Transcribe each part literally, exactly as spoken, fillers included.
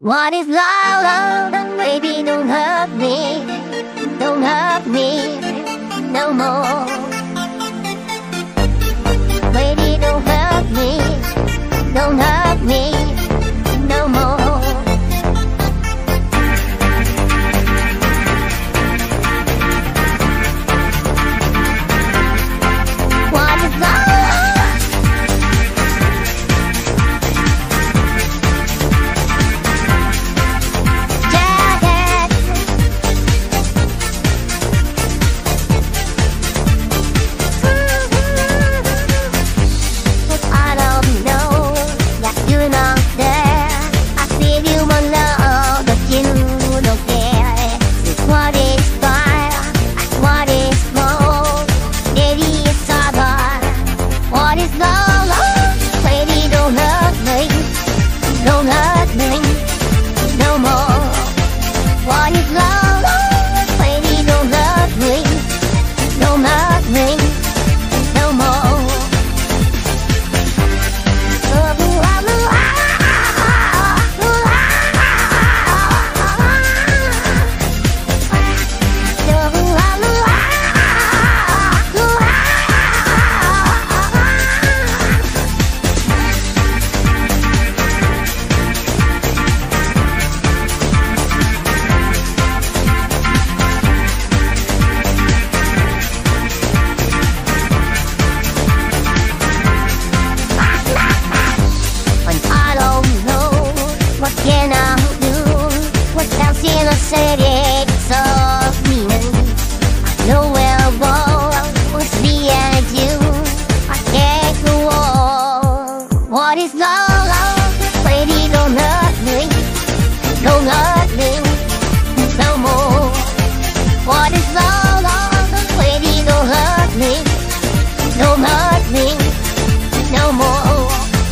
What is love, love? Baby, don't hurt me, don't hurt me no more. Baby, don't hurt me, don't hurt me no more. What is love? Don't hurt me no more. What is love? Baby, don't hurt me, don't hurt me no more. Can I do what else in a city of meaning? Nowhere was me and you. I can't go on. What is love? Baby, don't hurt me, don't hurt me no more. What is love? Baby, don't hurt me, don't hurt me no more.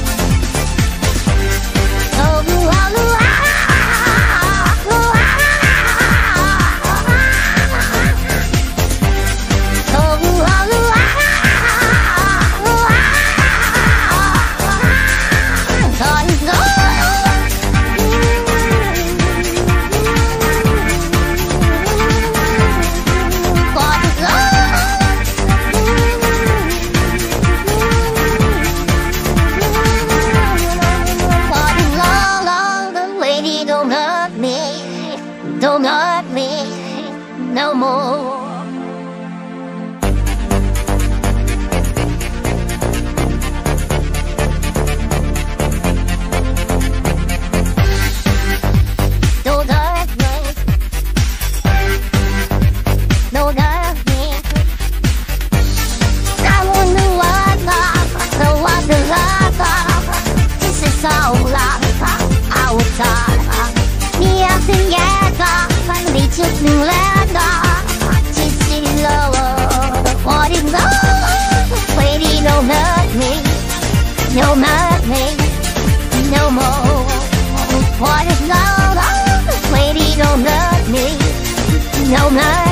Don't hurt me, don't hurt me no more. Don't hurt me, don't hurt me. I wonder what love, the what the love. This is all love, I will talk. มีอาสิ่งแย่ก็มันมีจุดหนึ่งแล้วก็ที่สิ้นโลก What is love? Baby, don't hurt me, don't hurt me no more. What is love? Baby, don't hurt me, don't hurt